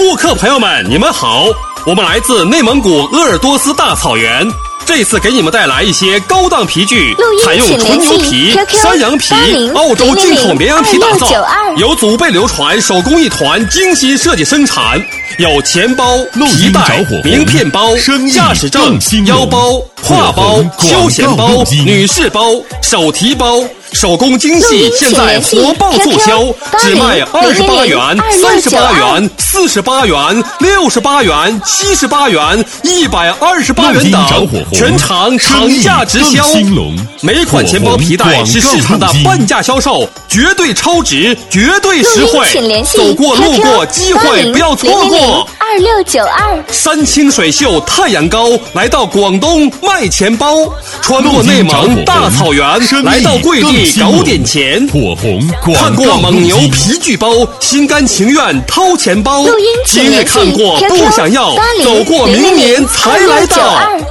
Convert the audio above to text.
顾客朋友们，你们好，我们来自内蒙古鄂尔多斯大草原。这次给你们带来一些高档皮具，采用纯牛皮、山羊皮、澳洲进口绵羊皮打造，由祖辈流传手工艺团精心设计生产，有钱包、皮带、名片包、驾驶证、腰包、挎包、休闲包、女士包、手提包。手工精细，现在火爆促销，只卖28元、38元、48元、68元、78元、128元等，全场厂价直销。每款钱包皮带是市场的半价销售，绝对超值，绝对实惠。走过路过，机会不要错过。 2692 山清水秀太阳高，来到广东卖钱包，穿过内蒙大草原，来到贵地搞点钱。看过蒙牛皮具包，心甘情愿掏钱包。今日看过不想要，走过明年才来到。